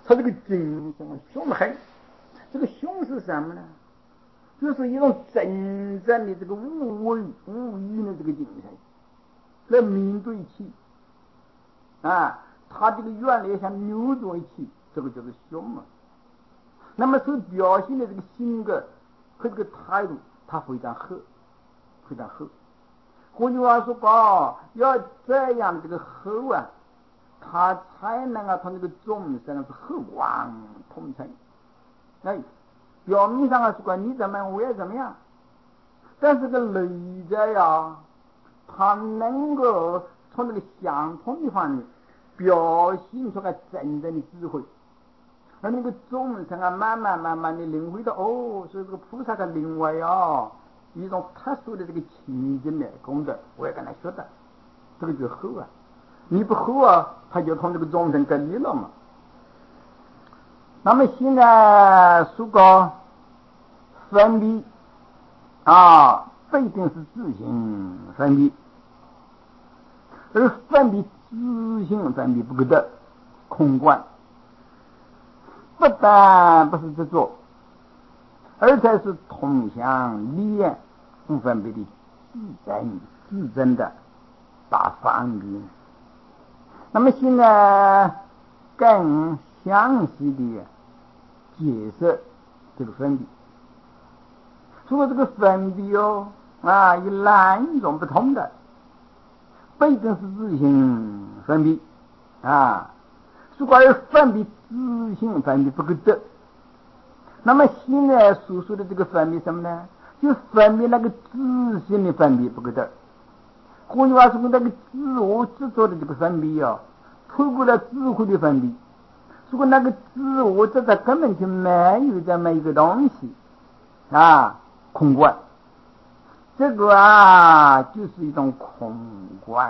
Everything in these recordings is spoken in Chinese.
他这个精神凶狠。这个凶是什么呢？就是一种真正的这个无畏无欲的这个精神来面对起啊，他这个原来想扭转起，这个就是凶嘛。那么所表现的这个性格和这个态度，他非常和，非常和。换句话说吧，要这样的这个和啊，他才能从这个众生是和光同尘。哎，表面上说你怎么样我也怎么样，但是个内在呀，他能够从这个相同的方面表现出来真正的智慧，而那个众生慢慢的领会到所以这个菩萨的另外一种特殊的这个情境的功德，我也跟他学的，这个就厚啊，你不厚他就同这个众生隔离了嘛。那么现在说个分别不一定是自性分别，而分别自性分别不可得空观，不但不是执着，而且是通向离眼不分别的自真的大方便。那么现在更详细的解释这个分别，除了这个分别有两种不同的，不一定是自性分别是关于分别自性分别不可得。那么现在所说的这个分别什么呢？就分别那个自性的分别不可得。换句话说，那个自我执着的这个分别透过了智慧的分别，如果那个自我执着根本就没有这么一个东西空观，这个就是一种空观，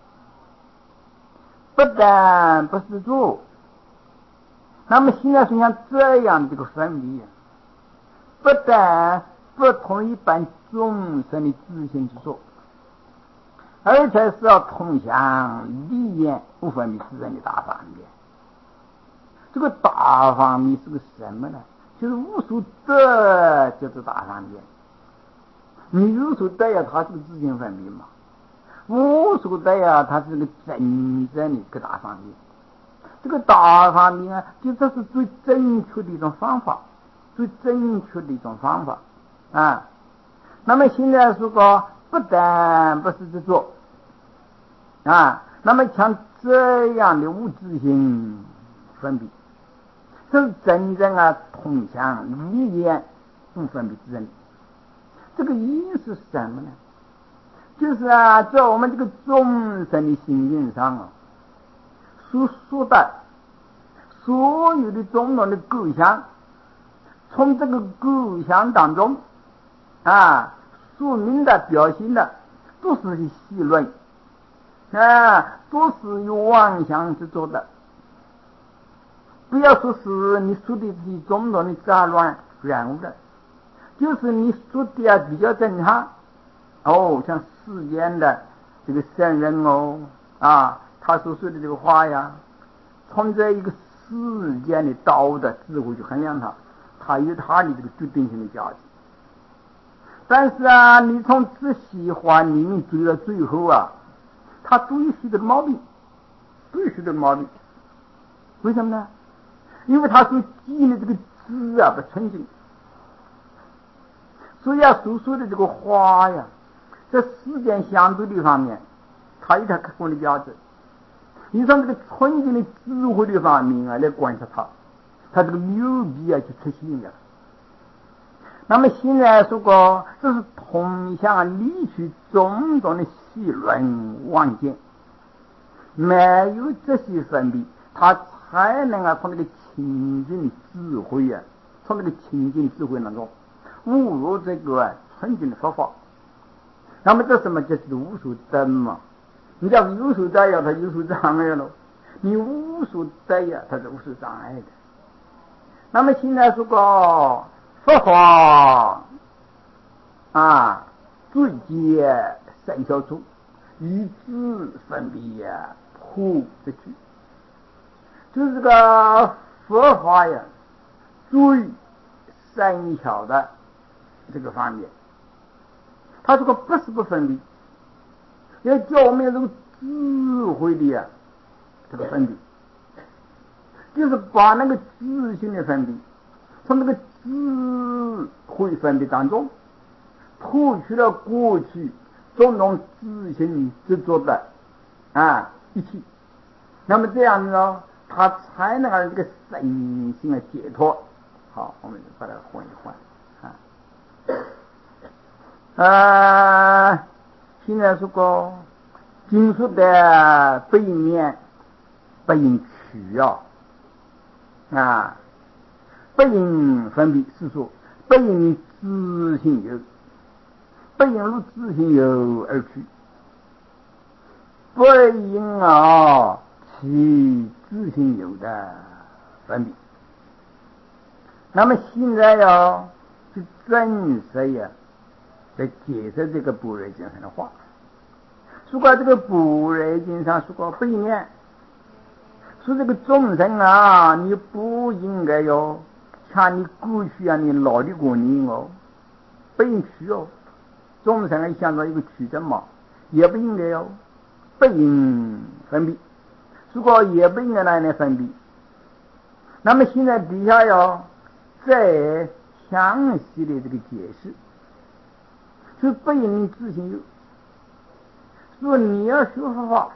不但不是做。那么现在是像这样的这个分别，不但不同一般众生的自性之说，而且是要通向离眼不分别自然的大方面。这个大方面是个什么呢？就是无所得就是大方面。你有所得它是个自性分别嘛，无所得它是个真正的一个大方面。这个大方面就这是最正确的一种方法，最正确的一种方法那么现在说过不但不是执着那么像这样的无自性分别，是真正通向离眼不分别之人。这个意思是什么呢？就是在我们这个众生的心境上所说的所有的种种的构想，从这个构想当中说明的表现的都是戏论都是有妄想之做的。不要说是你说的是种种的杂乱染污的，就是你说的比较正常像世间的这个圣人他所说的这个话从这一个世间的道德智慧去衡量他有他的这个决定性的价值。但是你从这些话里面追到最后他都有许多的毛病，都有许多的毛病。为什么呢？因为他所记的这个字不纯净，所以所说的这个话在世间相对的方面他有他客观的价值。你从这个纯净的智慧的方面来观察他这个妙笔就出现了。那么现在说过这是通向离去种种的戏论妄见，没有这些分别，他才能从这个清净智慧从这个清净智慧当中悟入这个纯净的佛法。那么这什么就是无所得嘛？你要有所得它有所障碍了，你无所得它是无所障碍的。那么现在说过佛法最接三小处，以智分别破这句，就是这个佛法呀最深巧的这个方面，他这个不是不分别，要教我们这个智慧的呀这个分别，就是把那个自性的分别从这个智慧分别当中脱去了过去种种自性执着的一起，那么这样子呢，他才能让这个身心的解脱。好，我们把它换一换现在说过经书的背面不应取不应分别，是说不应自性有，不应如自性有而去，不应其自性有的分别。那么现在要去证实来解释这个般若经上的话。如果这个般若经上说过背面说这个众生你不应该像你过去你老的过年不应取众生想到一个取真嘛，也不应该不应分别，如果也不应该来分别。那么现在底下再详细的这个解释，是不应自性有。说你要学佛法，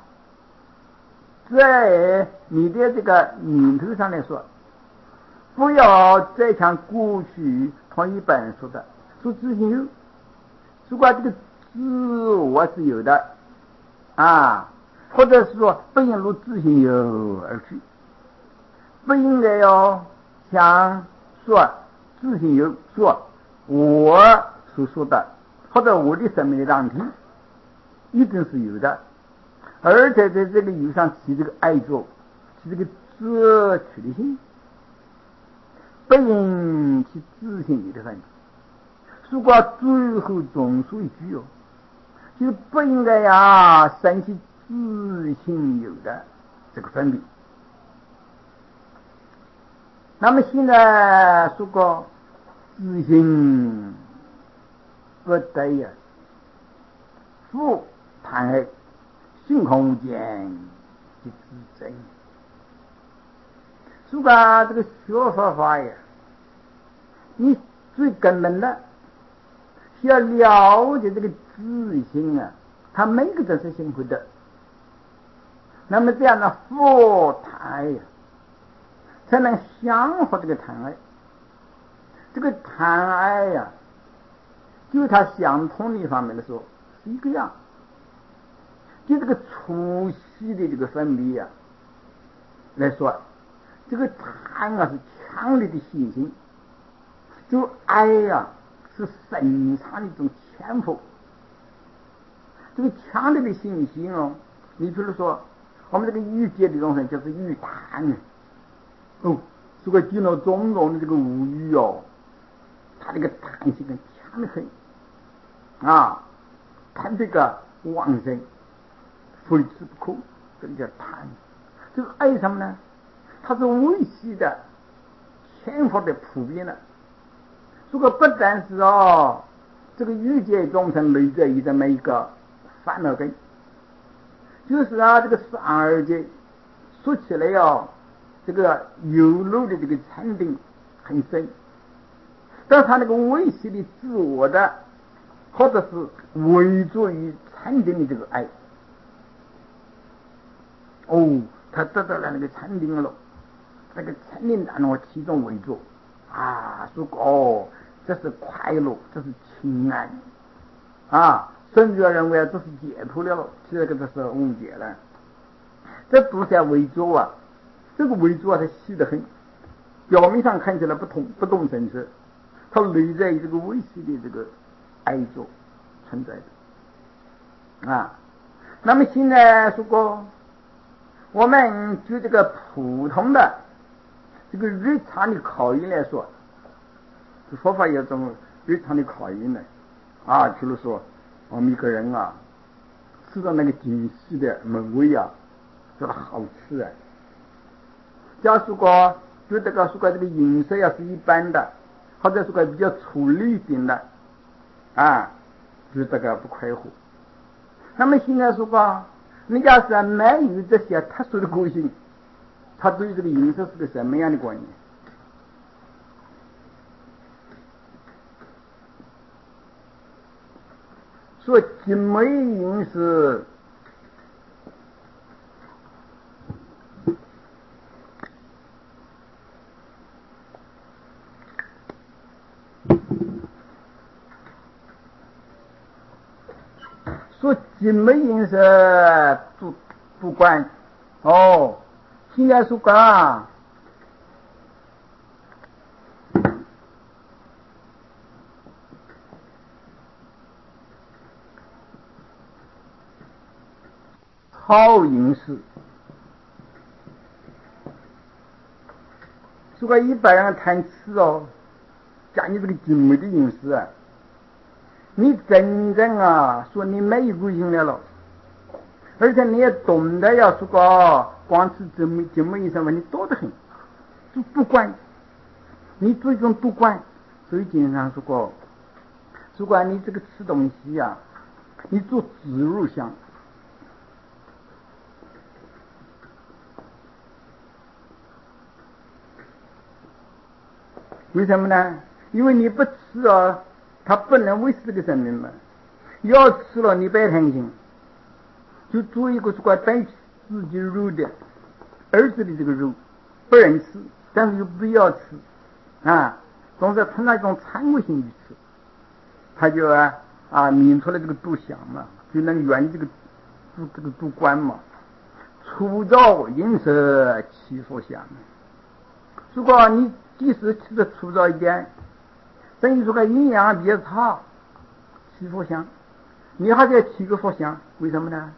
在你的这个念头上来说，不要再像过去同一本说的说自性有，如果这个自我是有的或者是说不应如自性有而去，不应该像说自性有说我所说的或者我的生命的当体一定是有的，而且在这个有上起这个爱作，起这个自取的心，不应其自性有的分别。如果最后总说一句就是不应该生起自性有的这个分别。那么现在说过自性不得复贪爱性空无间的自真。如果这个学佛法你最根本的需要了解这个自性它每个都是幸福的。那么这样的复贪爱才能降服这个贪爱。这个贪爱就它相同的方面来说是一个样，就这个粗细的这个分别来说，这个贪是强烈的信心，这个爱是深长的一种潜伏。这个强烈的信心你比如说我们这个欲界的众生就是欲贪这个见到种种的这个无欲他这个贪性很强得很贪这个旺盛，非吃不可，这个叫贪。这个爱什么呢？它是维系的潜伏的普遍的。如果不但是这个欲界众生内在有这么一个烦恼根，就是这个12界说起来这个有漏的这个禅定很深，但他那个维系的自我的或者是围着于禅定的这个爱他得到了那个禅定了，那个禅定当中其中围着说这是快乐，这是清安甚至认为这是解脱了，其实这是误解了。这都是围着这个围着它细得很，表面上看起来不动声色，它内在于这个维系的这个爱着存在的那么现在说过我们就这个普通的这个日常的考验来说，佛法有种日常的考验呢比如说我们一个人吃到那个精细的美味觉得好吃假如说觉得说这个颜色要是一般的，或者说比较粗绿一点的啊，觉得不快活。那么现在说你要是没有这些特殊的个性，他对这个颜色是个什么样的观念？说景美颜是说景美颜色不管哦，现在说草饮食，说一般人谈吃讲你这个精美的饮食啊，你真正说你没有个性了，而且你也懂得要说光吃精美饮食问题多得很，就不管你最终不管，所以经常说你这个吃东西你做植入香。为什么呢？因为你不吃它不能维持这个生命嘛。要吃了你别贪心，就做一个带自己肉的儿子的这个肉，不能吃，但是又不要吃总是存在一种惭愧心去吃，他就抿出来这个毒香嘛，就能圆这个毒关嘛。粗糙饮食其所香，如果你即使吃的粗糙一点，等于营养比较差，其所香，你还得起个所香，为什么呢？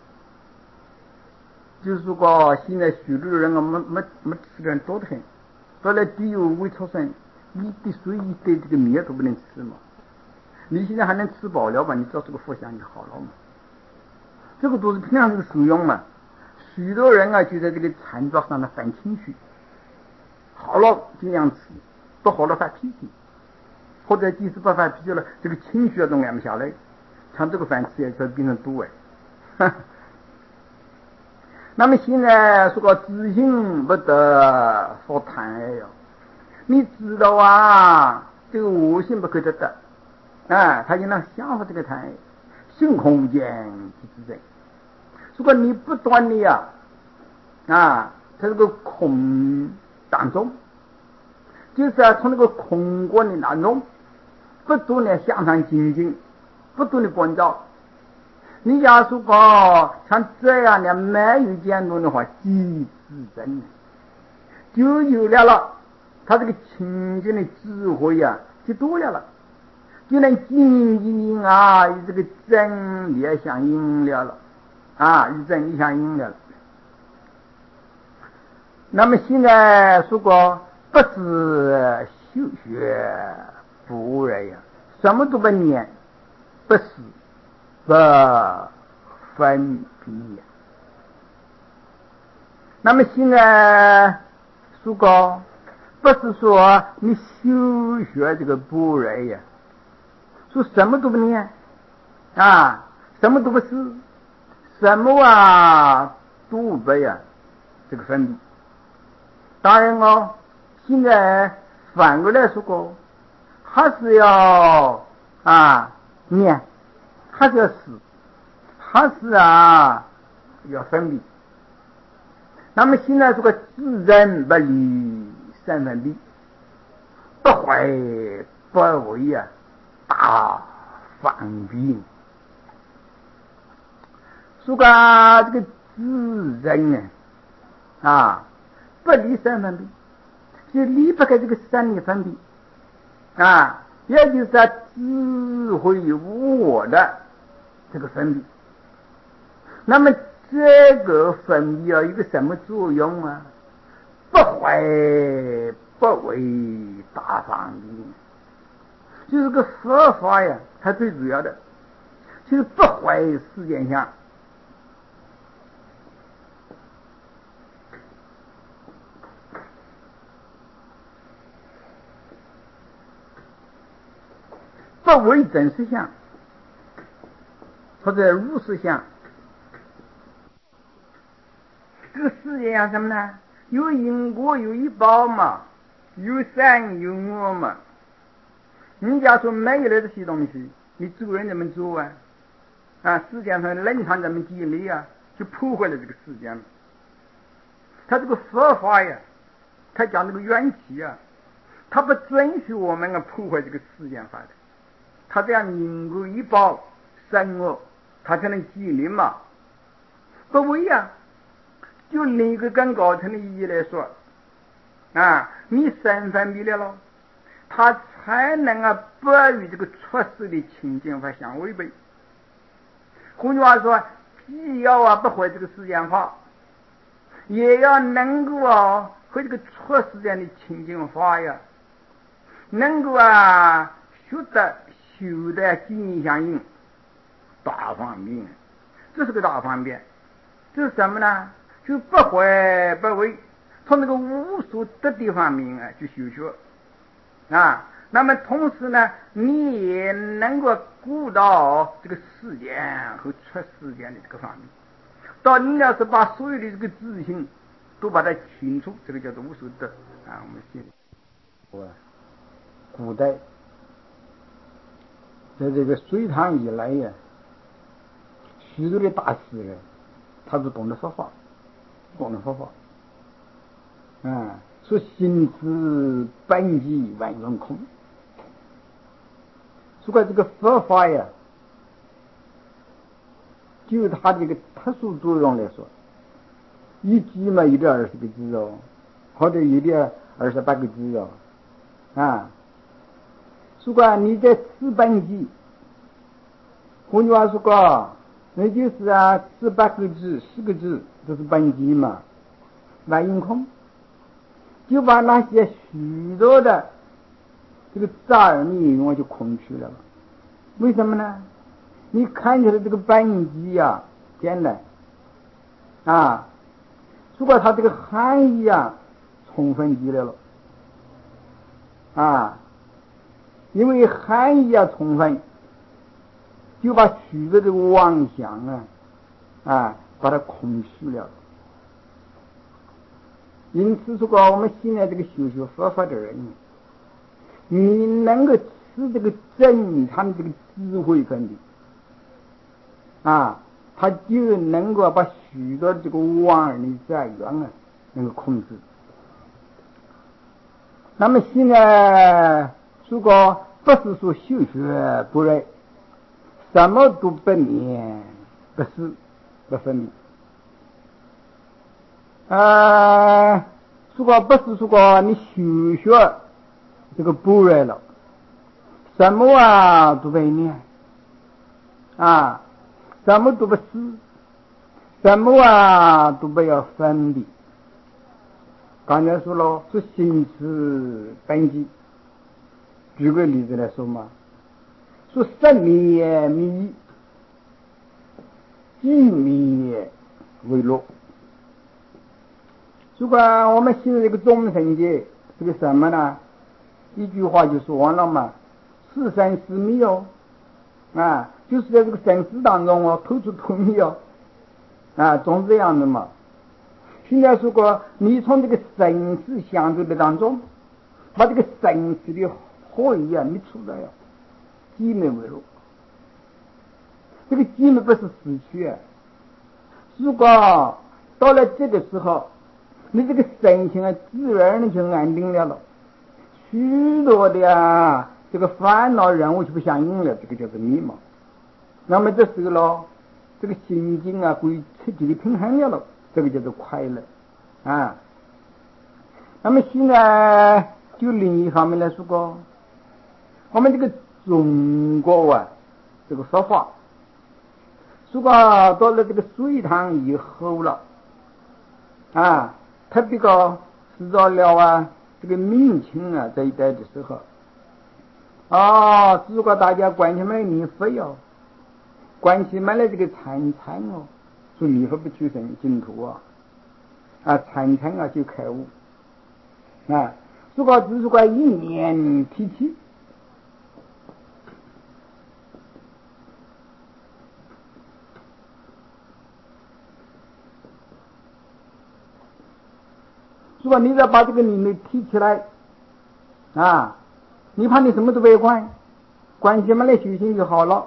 就是现在许多人没吃的人多得很，到了底有胃出损，一滴水一滴这个面都不能吃嘛。你现在还能吃饱了吧？你照这个佛香就好了嘛。这个都是平常这个使用嘛。许多人就在这个餐桌上犯情绪，好了尽量吃，不好了发脾气，或者即使不发脾气了，这个情绪都按不下来，像这个饭吃也就变成毒那么现在知行不得所谈你知道这个恶性不可得他就能想法这个谈性空间之人。如果你不断的它这个空当中，就是从那个空观的当中不断的向上精进，不断的关照。你要说像这样的没有见到的话，即自真就有了他这个清净的智慧就多了，就能紧紧与这个真理相应了与真理相应了。那么现在不是修学不然什么都不念，不是不分别。那么现在不是说你修学这个不然说什么都不念什么都不是，什么都不这个分别。当然现在反过来说还是要念，还是要死，还是要分别。那么现在自然不离三分别，不坏不为大方便。这个自然不离三分别，就离不开这个三的分别也就是智慧无我的这个分别。那么这个分别有一个什么作用不坏不为大方便，就是个佛法它最主要的就是不坏世间相。 不为真实相，或者如实相。这个世界上什么呢？有因果有一报嘛，有善有恶嘛。你假如说没有了这些东西，你做人怎么做啊？世界上冷场怎么激烈啊？就破坏了这个世界嘛。他这个佛法呀，他讲这个缘起啊，他不准许我们破坏这个世间法的。他这样因果一报善恶，他才能激励嘛。不为啊，就另一个更高层的意义来说你身份灭了，他才能不与这个出世的清净法相违背。换句话说，既要不坏这个世间法，也要能够和这个出世间的清净法呀，能够学得修得心意相应，大方便。这是个大方便。这是什么呢？就不坏不为，从这个无所得的方面去修学那么同时呢，你也能够顾到这个世间和出世间的这个方面。到你要是把所有的这个自信都把它清楚，这个叫做无所得我们写古代在这个隋唐以来呀，许多的大师人，他是懂得佛法，说心之本寂万用空。如果这个佛法呀，就它这个特殊作用来说，一句嘛有点20个字或者有点28个字如果你在吃本寂，换句话说那就是18个字10个字，这是本寂嘛，万用空，就把那些许多的这个杂而内容就空去了。为什么呢？你看起来这个本寂简单如果它这个含义充分起来了因为含义充分，就把许多的妄想把它空去了。因此说我们现在这个修学佛法的人，你能够吃这个正常的这个智慧分的他就能够把许多这个妄而的杂缘能够控制。那么现在如果不是说修学不来，什么都不念不是不分离如果不是说你修学这个不来了，什么都不念什么都不是，什么都不要分离。刚才说了，是心之本寂。举个例子来说嘛，说生灭灭，寂灭为乐。如果我们现在这个众生界这个什么呢？一句话就说完了嘛，是生是灭就是在这个生死当中透出透灭总是这样的嘛。现在如果你从这个生死相对的当中，把这个生死的合一灭出来寂灭为乐。这个寂灭不是死去如果到了这个时候，你这个神情自然的就安定了许多的这个烦恼人物就不相应了，这个叫做迷茫。那么这时候这个心境归彻底的平衡了，这个叫做快乐那么现在就另一方面来说我们这个中国这个说法，如果到了这个隋唐以后了特别是到了这个明清这一代的时候如果大家关起门念佛关起门来这个参禅说念佛不求生净土参禅就开悟如果一念提起说你要把这个灵力提起来啊，你怕你什么都别管，关起门来修行就好了。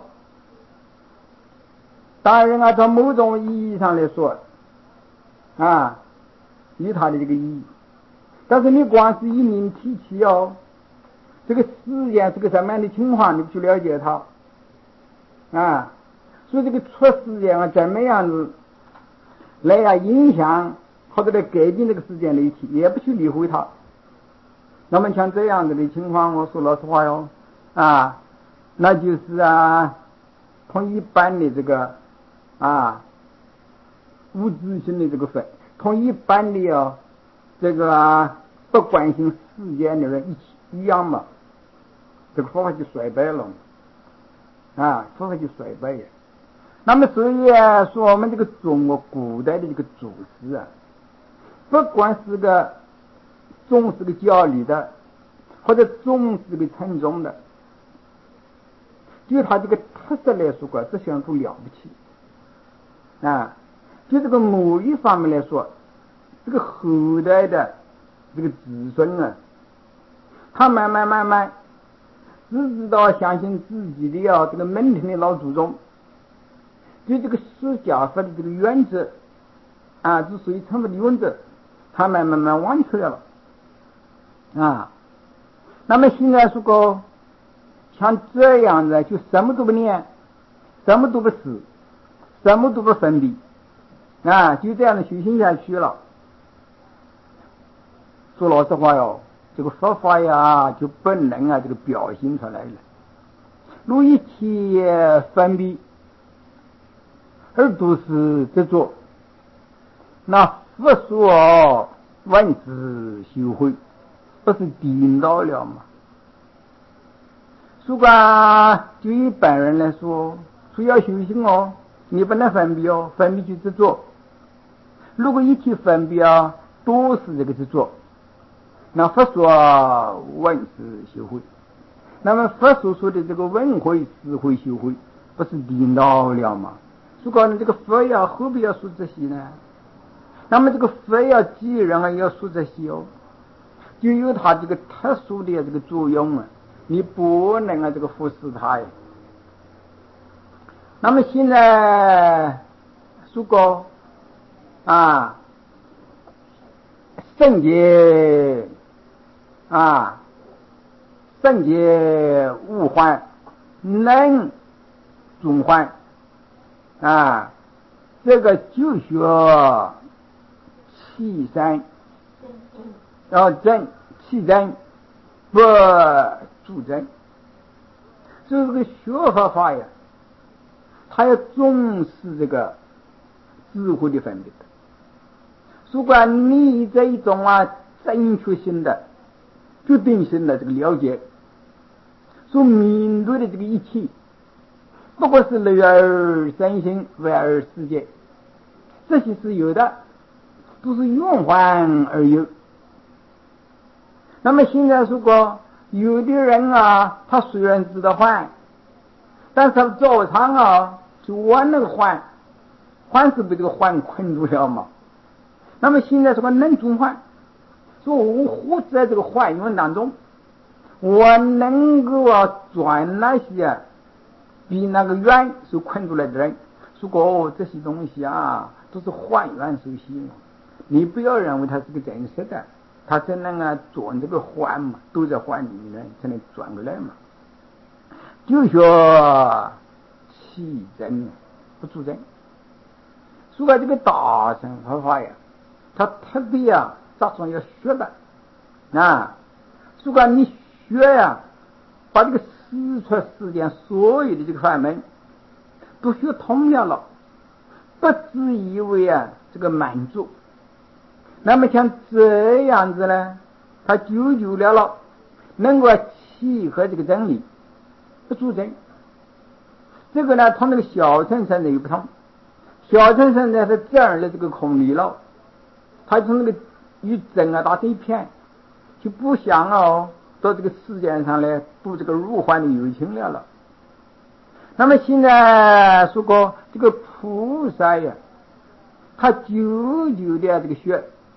当然啊，从某种意义上来说啊，有它的这个意义，但是你光是一灵提起哦，这个实验是个什么样的情况，你不去了解它啊，所以这个出实验啊，怎么样子来影响或者来改变这个实践的一切，也不去理会它。那么像这样子的情况，我说老实话哟啊，那就是啊，同一般的这个无知性的这个分，同一般的这个不关心世间的人一样嘛，这个佛法就衰败了佛法就衰败了。那么所以说我们这个中国古代的这个祖师不管是个重视个教理的，或者重视个称重的，就他这个特色来说这项都了不起就这个某一方面来说，这个后代的这个子孙他慢慢只知道相信自己的这个门庭的老祖宗，对这个释迦佛的这个原则之所以成为的原则，他慢慢忘却了那么现在说像这样的，就什么都不念，什么都不思，什么都不分别就这样的修行下去了。说老实话哟，这个佛法呀就不能这个表现出来了。如一切分别而都是执着，那佛说万事修慧，不是颠倒了吗？如果就一般人来说要修行你不能分别分别就执着。如果一切分别都是这个执着，那佛说万事修慧，那么佛所说的这个文慧智慧修慧，不是颠倒了吗？如果你这个佛何必要说这些呢？那么这个佛既然要说这些就有它这个特殊的这个作用你不能这个忽视它那么现在如果圣洁圣洁无患，能中患这个就学气身正气真不助真。这个学法呀，他要重视这个智慧的分别。如果你这一种正确性的决定性的这个了解，所面对的这个一切，不过是内而身心，外而世界，这些是有的，都是用幻而有。那么现在如果有的人他虽然知道幻，但是他照常就玩那个幻是被这个幻困住了嘛。那么现在能中幻，说我活在这个幻缘当中，我能够转那些比那个缘所困住来的人，说这些东西都是幻缘所吸，你不要认为它是个真实的，它只能转这个幻嘛，都在幻里面才能转过来嘛。就说气真不助真。说这个大乘佛法呀，他特别打算要学的如果你学把这个四出世间所有的这个法门都学通了，不只以为这个满足。那么像这样子呢，他久了能够契合这个真理，不助真。这个呢，同那个小乘圣的又不同。小乘圣呢是这样的这个空理了，他从那个与真打成一片，就不想到这个世界上来度这个入幻的有情了。那么现在说这个菩萨呀，他久的这个学，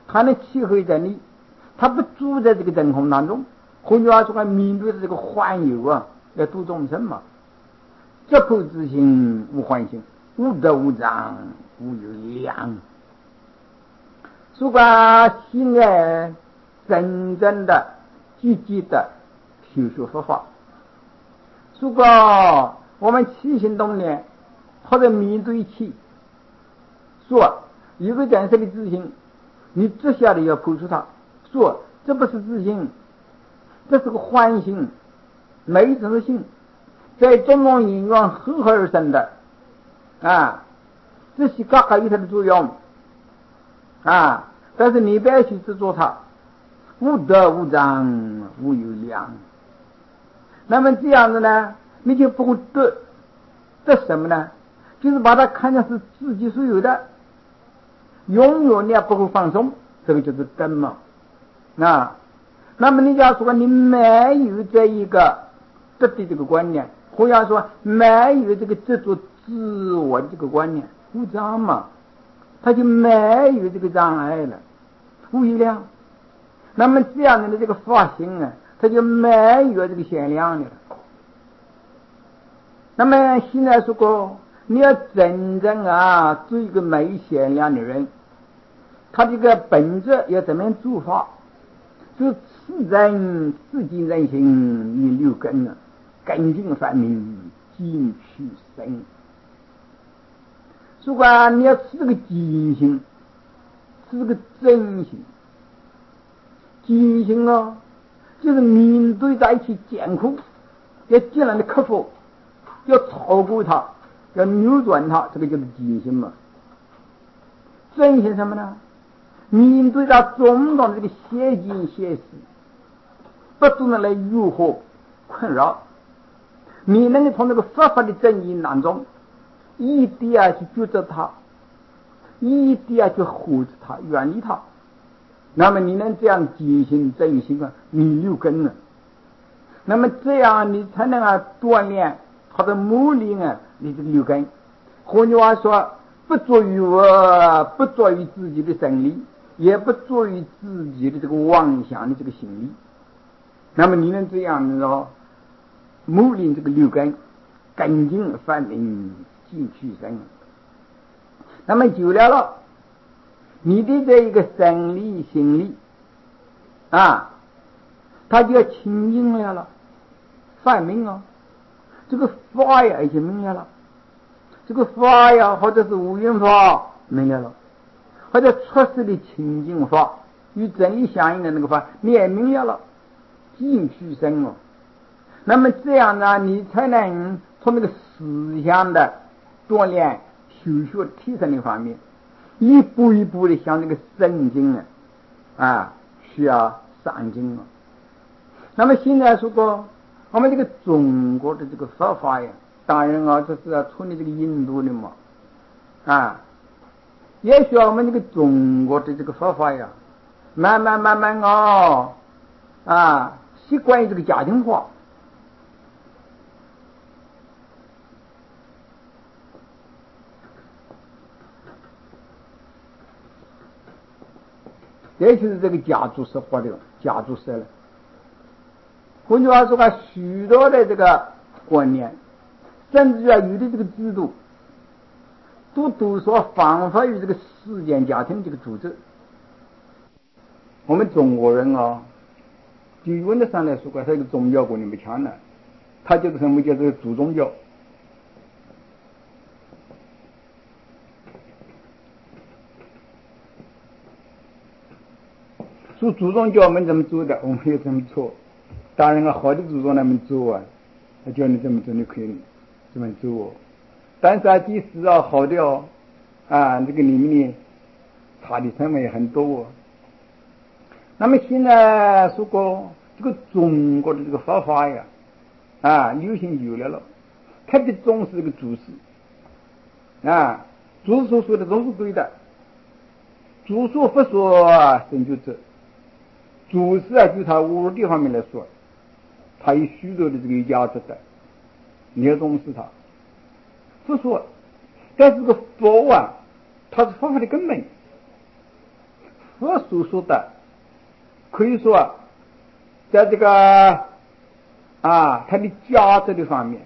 它能契合真理，它不住在这个真空当中。换句话说，面对这个环游啊，要度众生嘛。这破自性无幻性，无德无障无有量。如果心爱真正的积极的修学佛法，如果我们起心动念或者面对起说有个真实的自信，你只晓得要破除它，说这不是自信，这是个幻性，没自性，在种种因缘合合而生的这些各个有它的作用但是你不要去执着它，无德无障无有量。那么这样子呢，你就不会得什么呢？就是把它看成是自己所有的，永远你也不会放松，这个就是真嘛。那么你要说你没有这一个得的这个观念，或者说没有这个执着自我的这个观念，无障嘛，他就没有这个障碍了，无有量。那么这样的这个发心他就没有这个限量的了。那么现在说过，你要真正做一个没限量的人，他这个本质要怎么样做法？就自真自尽人心，你六根根净分明，进去生。如果你要吃这个真心，吃这个真心，真心就是面对在一起艰苦，要尽量的克服，要超过它，要扭转它，这个就是真心嘛。真心什么呢？面对着种种的这个邪见邪事，不住的来诱惑困扰，你能够从这个佛法的真因当中一点去觉知它，一点去护持它，远离它，那么你能这样真心真心你六根那么这样你才能锻炼或者磨练你这个六根。换句话说，不作于我，不作于自己的生理，也不作于自己的这个妄想的这个心理。那么你能这样磨练这个六根，根净分明，进去生。那么久了你的这一个生理心理它就要清净了，分明这个法呀已经明了了，这个法呀或者是无云法明了了，或者出世的清净法与真理相应的那个法你也明了了，进去生那么这样呢，你才能从那个思想的锻炼修学提升的方面，一步一步的向这个圣经需要上进那么现在说过我们这个中国的这个佛法呀，当然这是从你这个印度的嘛也需要我们这个中国的这个佛法呀，慢慢习惯于这个家庭化。也就是这个家族式活的家族式了。换句话说许多的这个观念，甚至有的这个制度，都说仿佛于这个世间家庭这个组织。我们中国人就原则上来说他这个宗教观念不强了，他就是什么叫做主宗教。说主宗教我们怎么做的，我们也这么做。当然好的主宗他们做他叫你这么做，你可以这么做。但是即使好的这个里面的差的成分也很多那么现在说过这个中国的这个佛法呀流行久了，特别重视这个祖师祖师说的都是对的，祖说不说神就这。祖师就他五的方面来说，他有许多的这个价值的，你要重视他。不说，但是这个佛它是佛法的根本， 佛所说的，可以说在这个它的价值的方面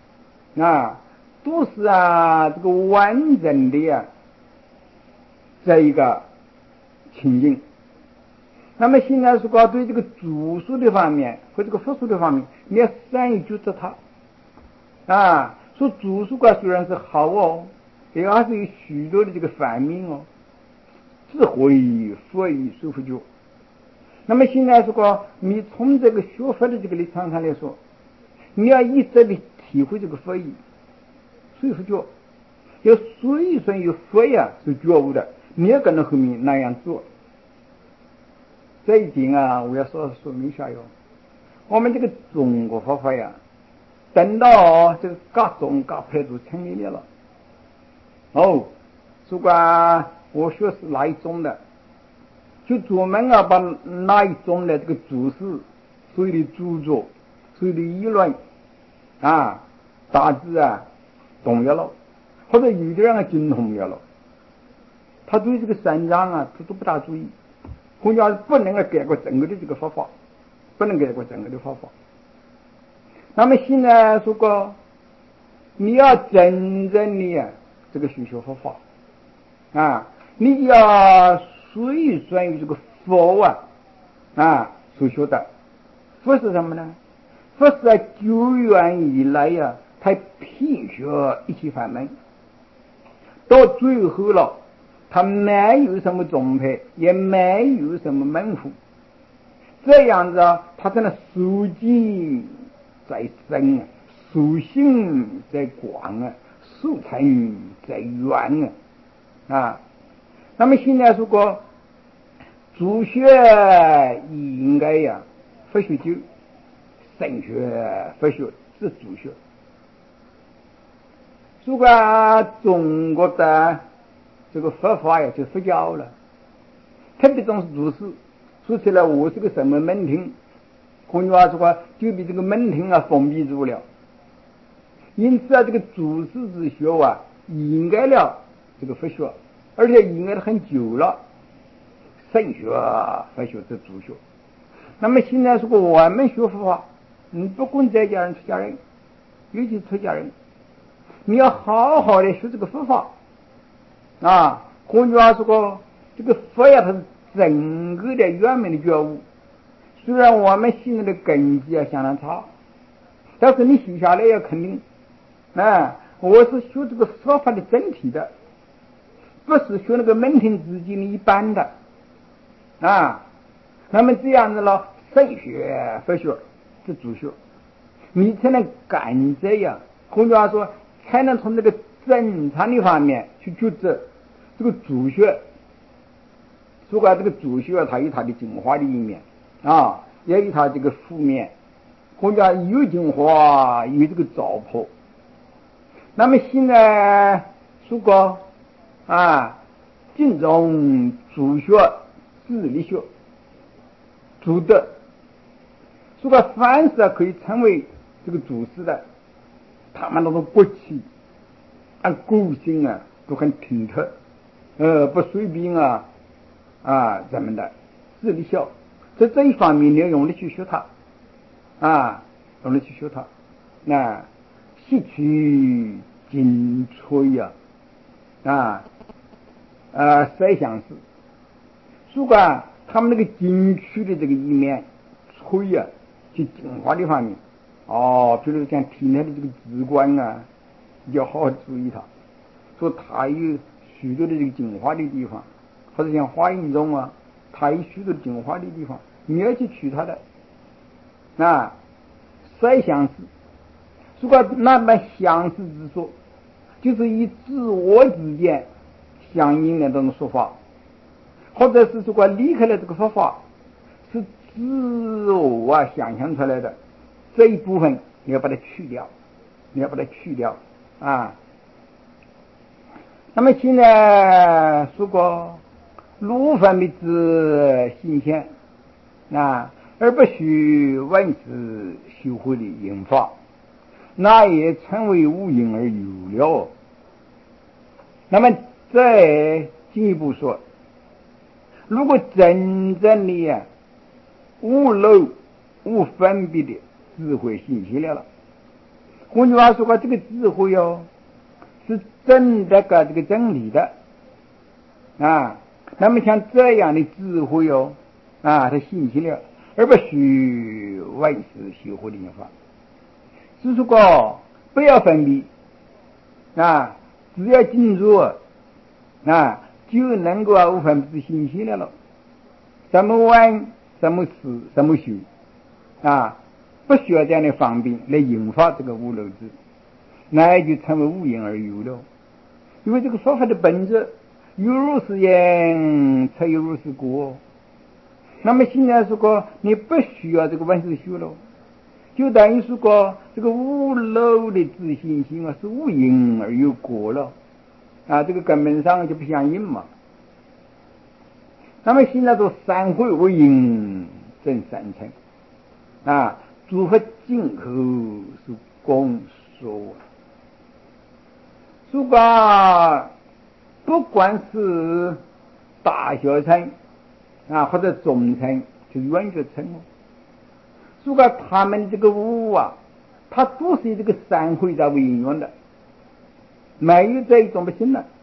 都是这个完整的这一个情境。那么现在如果对这个主书的方面和这个佛书的方面，你要善于觉知它说主书虽然是好也还是有许多的这个反面智慧佛语说服觉。那么现在如果你从这个学佛的这个立场上来说，你要一直的体会这个佛语说服觉，要随顺有佛是觉悟的，你要跟着后面那样做。这一点我要说明一下我们这个中国佛法等到这个各宗各派都成立了不管我学是哪一宗的，就专门把哪一宗的这个注释、所有的著作、所有的议论大致动摇了，或者有的人精通了，他对这个三章他都不大注意，或者不能改过整个的这个方法，不能改过整个的方法。那么现在如果你要真正的这个学佛法你要随顺于这个佛所学的。佛是什么呢？佛是久远以来他品学一切法门，到最后了他没有什么宗派，也没有什么门户，这样子他在那受尽在深受性在广受成在远那么现在如果主学应该佛学就圣学佛学是主学。如果中国的这个佛法就佛教了，特别重视注释，说起来我是个什么门庭，换句话说就比这个门庭封闭住了。因此这个注释之学应该了这个佛学，而且应该很久了，圣学佛学是主学。那么现在如果我们学佛法，不管在家人出家人，尤其出家人，你要好好的学这个佛法换句话说这个佛它是整个的圆满的觉悟。虽然我们现在的根基相当差，但是你学下来要肯定我是学这个佛法的整体的，不是学那个门庭之间的一般的那么这样子了，圣学佛学是主学，你才能感觉换句话说才能从这个正常的方面去觉知这个主学。如果这个主学它有它的精华的一面也有它这个负面，或者有精华有这个糟粕。那么现在如果敬重主学自力学主德，如果凡是可以成为这个主事的，他们那种骨气个性都很挺特不随便咱们的自力学，在这一方面你要用力去学它用力去学它吸取精粹三相事。如果他们那个精粹的这个一面粹去净化的方面比如像体内的这个直观要好好注意它，说它有许多的这个净化的地方，或者像华严中它有许多净化的地方，你要去取它的三相事。如果那么相似之说，就是以自我之间相应的这种说法，或者是如果离开了这个说法是自我想象出来的，这一部分你要把它去掉，那么现在如果如方面之新鲜而不许文字修会的引发，那也成为无因而有了。那么再进一步说， 如果真正的无漏无分别的智慧信息了，换句话说，这个智慧是真的这个真理的啊。那么像这样的智慧它信息了，而不许外事修活的法。是说不要分别只要进入就能够无分别信息了。什么玩什么事什么修不需要这样的方便来引发这个无漏智，那就成为无因而有了。因为这个说法的本质有如是因才有如是果。那么现在说你不需要这个万事修了，就等于说这个无漏的自信心是无因而有果了这个根本上就不相应嘛。那么现在说三会为因正三乘诸佛尽口是公说，如果不管是大小乘或者中乘就圆觉乘如果他们这个无它都是这个三会在为因缘的，没有这一种不行了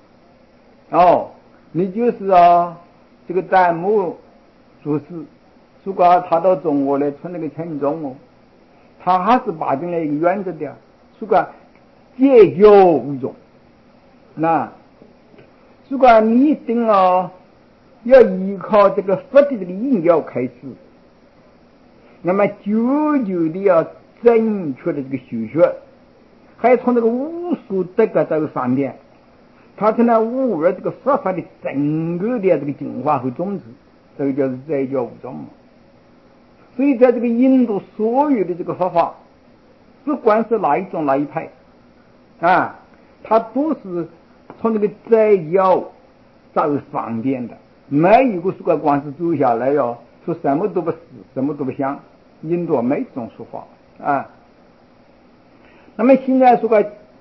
你就是这个弹幕做事，如果他到中国来存那个轻重他还是把进来一个原则的，如果戒教无种，那如果你一定要依靠这个佛的这个因要开始，那么久久的要正确的这个修学，还从这个无数这个方面，他才能悟入这个佛法的整个的这个精华和种子，这个就是这叫无种嘛。所以在这个印度所有的这个佛法，不管是哪一种哪一派它都是从这个摘要找方便的，没有一个说光是走下来说什么都不是什么都不想，印度没这种说法那么现在说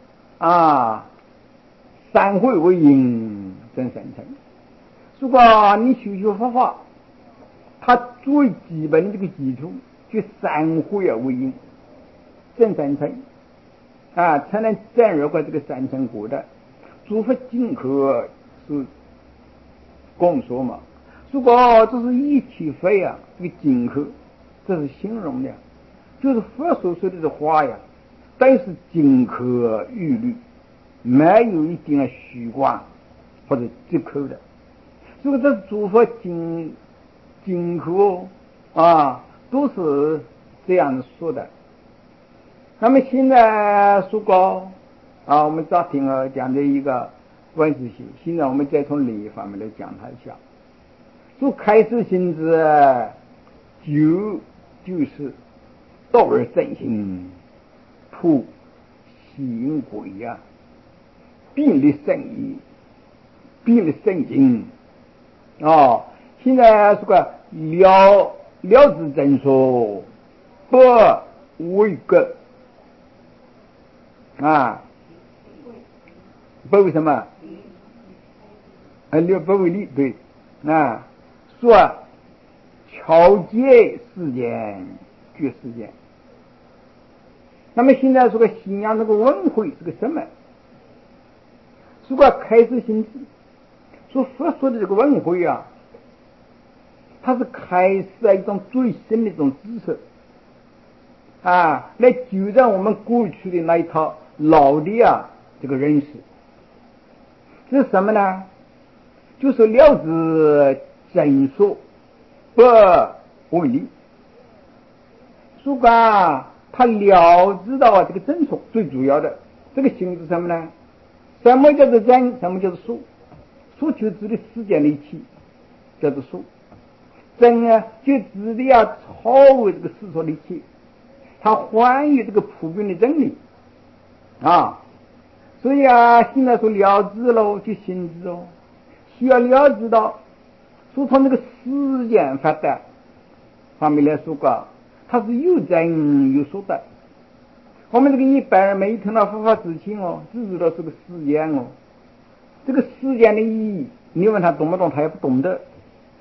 三会为因正三乘，如果你修佛法，它最基本的这个基础就三会为因正三乘才能证入过这个三乘果的。诸佛尽可是公说嘛，如果这是一体非一个尽可，这是形容的，就是佛所说的这话但是尽可玉律，没有一定的虚妄或者借口的。如果这诸佛尽可都是这样说的。那么现在说过我们早听讲的一个问题，现在我们再从另一方面来讲它一下。说开示心之就是道而正行，普喜因果并立圣意，并立圣经现在说个了知真说，不为个不为什么不为理，对说巧解世间觉世间。那么现在说个信仰这个文会是个什么？如果开示心智，说佛说的这个文会它是开示一种最深的一种知识来纠正我们过去的那一套老的这个认识。这是什么呢？就是了知真说，不为理。如果他了知道这个真说，最主要的这个心是什么呢？什么叫做真？什么叫做说？说就指的世间的一切叫做说，真就指的要超越这个世俗的一切，它还原这个普遍的真理所以现在说了知了就心知需要了知到说从这个世间法的方面来说它是有真有说的。我们这个一般人没听到佛法之前只知道这个世间这个世间的意义，你问他懂不懂，他也不懂的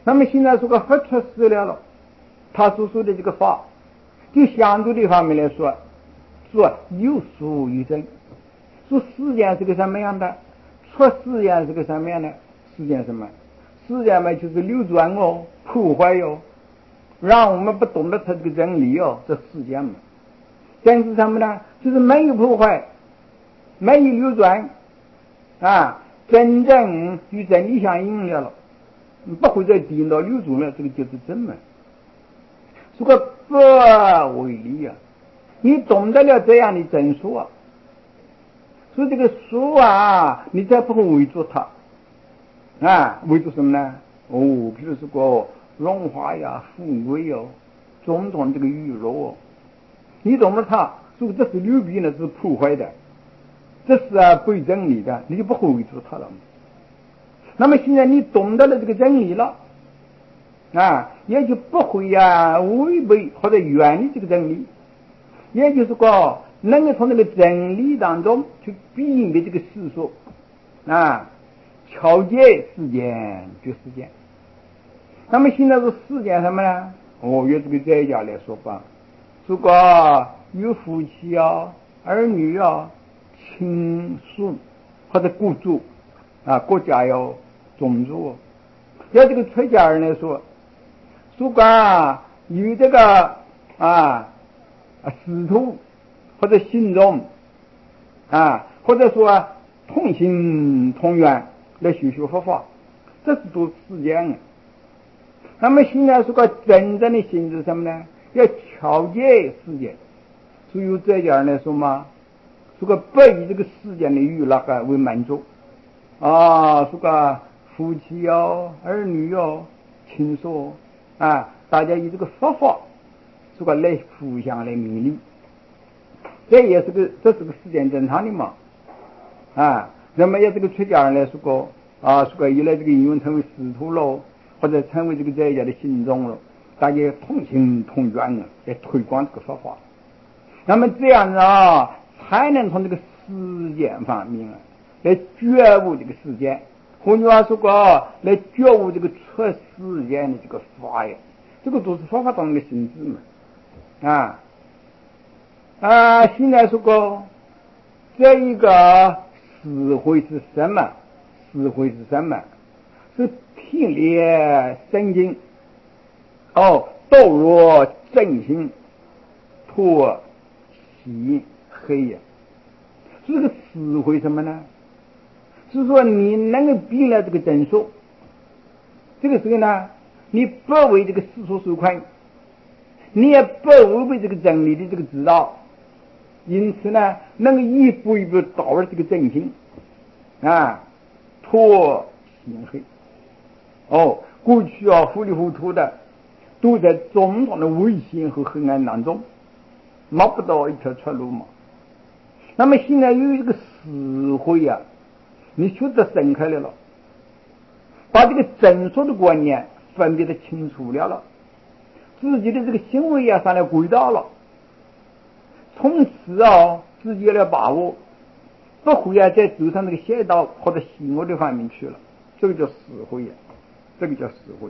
那么现在说个佛出世了，他所说的这个法，就相对的方面来说，说有疏有增。说世间是个什么样的？出世间是个什么样的？世间什么？世间嘛就是流转哦，破坏哦，让我们不懂得它这个真理哦，这世间嘛。真是什么呢？就是没有破坏，没有流转啊，真正与真理相应了，不会再颠倒流转了，这个就是真嘛。如果不为理啊，你懂得了这样的真说啊，所以这个说啊，你才不会围住它啊，围住什么呢？哦，比如说荣华呀、富贵哟，种种这个欲肉哦，你懂得它，说这是流弊的，是破坏的，这是不真理的，你就不会围住它了。那么现在你懂得了这个真理了啊，也就不会违背或者远离这个真理，也就是说能够从这个真理当中去避免这个世俗啊，巧解世间就世间。那么现在是世间什么呢？用这个在家来说吧，如果有夫妻啊、儿女啊、亲属或者雇主啊，国家要种族，要这个出家人来说，如果有这个师徒或者信众或者说同心同源来修学佛法，这是都世间的。那么现在说个真正的心是什么呢？要调节世间。所以在家人来说嘛，说个不以这个世间的娱乐为满足说个夫妻哟、儿女哟、亲属大家以这个佛法说个来互相来勉励，这是个世间正常的嘛那么要这个出家人来说个说个以来这个应用成为师徒喽，或者成为这个在家的信众了，大家同心同愿来推广这个佛法。那么这样子才能从这个世间方面来觉悟这个世间。换句话说来觉悟这个出世间的这个法呀，这个都是佛法当中的性质嘛现在说这一个智慧是什么？智慧是什么？是体力神经斗弱正心脱喜黑呀。这个智慧什么呢？是说你能够避了这个真说，这个时候呢，你不为这个世俗受困，你也不违背这个真理的这个指导，因此呢，能够一步一步导入这个正心脱心黑过去糊里糊涂的都在种种的危险和黑暗当中摸不到一条出路嘛。那么现在有一个智慧你学得深刻了，把这个真说的观念分别的清楚了，自己的这个行为上来轨道了，从此自己来把握，不会再走上这个邪道或者邪恶的方面去了，这个叫智慧这个叫智慧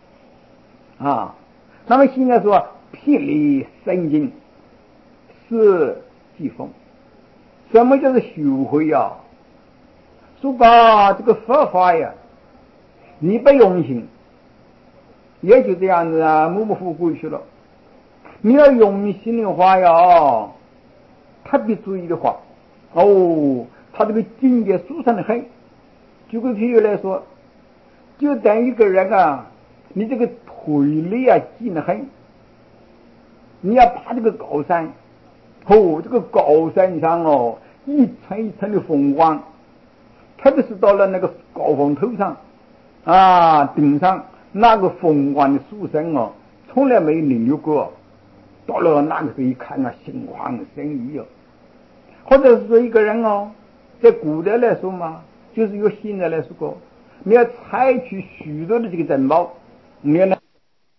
那么现在说霹雳神经是疾风，什么叫做修慧说把这个佛法你不用心也就这样子模模糊糊过去了。你要用心的话特别注意的话他这个境界殊胜的很。举个譬如来说，就等一个人你这个腿力近得很，你要爬这个高山这个高山上一层一层的风光，特别是到了那个高峰头上顶上那个风光的殊胜从来没有领略过，到了那个时候一看心旷神怡或者是说一个人在古代来说嘛，就是有现在来说你要采取许多的这个珍宝，你要